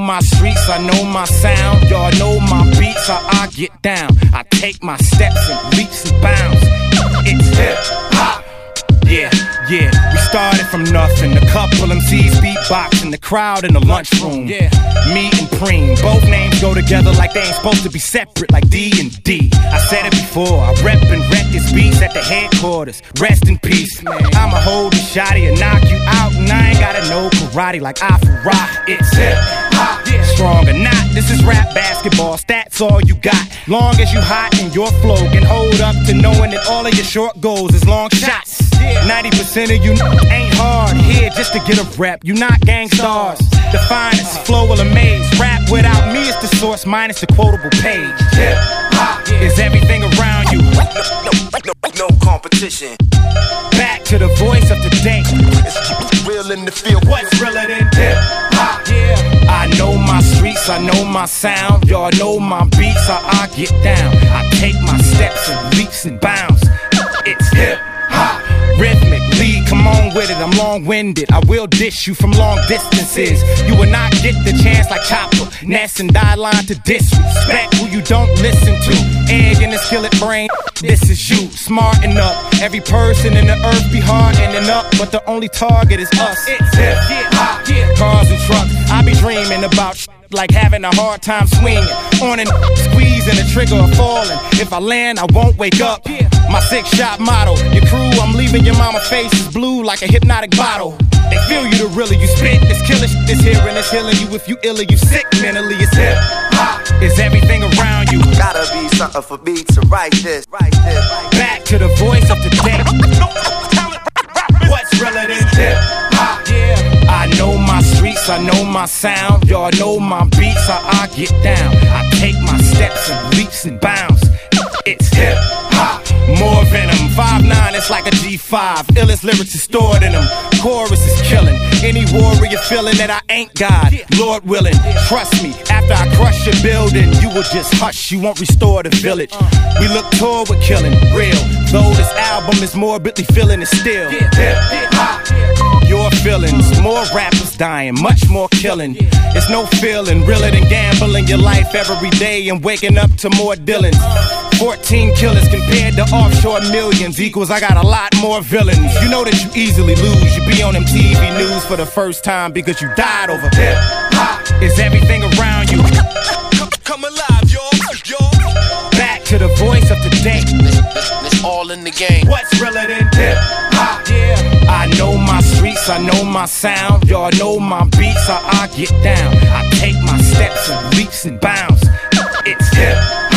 my streets, I know my sound. Y'all know my beats, how I get down. I take my steps and leaps and bounds. It's hip hop. Yeah, yeah, we started from nothing. A couple MCs beatboxing, the crowd in the lunchroom. Yeah, me and Preem, both names go together like they ain't supposed to be separate, like D and D. I said it before, I rep and wreck his beats at the headquarters. Rest in peace, man. I'ma hold a shotty and knock you out, and I ain't gotta know karate like Afro-Rock. It's hip hop, yeah. Strong or not, this is rap basketball. Stats all you got. Long as you hot and your flow can hold up to knowing that all of your short goals is long shots. 90% of you ain't hard here just to get a rep. You not gangstar's. The finest flow will amaze. Rap without me is the source minus the quotable page. Hip hop is everything around you. No competition. Back to the voice of the day. It's real in the field. What's realer than hip hop? Yeah. I know my streets, I know my sound. Y'all know my beats, how I get down. I take my steps and leaps and bounds. It's hip hop. Rhythmic, lead, come on with it, I'm long-winded. I will dish you from long distances. You will not get the chance like Chopper, Ness and Die-Line to disrespect who you don't listen to. Egg in the skillet brain, this is you, smarten up. Every person in the earth be hardening up, but the only target is us. It's hip hop, cars and trucks. I be dreaming about like having a hard time swinging on and squeezing the trigger or falling. If I land, I won't wake up. My 6-shot motto, your crew, I'm leaving your mama face is blue like a hypnotic bottle. They feel you the realer you spit. This killing shit is here and it's healing you. If you ill or you sick mentally, it's hip hop. It's everything around you. Gotta be something for me to write this. Back to the voice of the day. What's realer than hip hop? Yeah. I know my streets, I know my sound. Y'all know my beats, how I get down. I take my steps and leaps and bounds. It's hip hop. More venom, 5'9", it's like a G5. Illest lyrics is stored in them. Chorus is killing. Any warrior feeling that I ain't God, Lord willing. Trust me, after I crush your building, you will just hush, you won't restore the village. We look toward with killing, real. Though this album is morbidly feeling it still. Hip hop. Your feelings, more rappers dying, much more killing. It's no feeling realer than gambling your life every day and waking up to more Dylans. 14 killers compared to offshore millions equals I got a lot more villains. You know that you easily lose. You be on them TV news for the first time because you died over hip hop. Is everything around you. Come alive, y'all. Back to the voice of the day. It's all in the game. What's realer than hip hop? Yeah. I know my streets, I know my sound. Y'all know my beats, how I get down. I take my steps and leaps and bounds. It's hip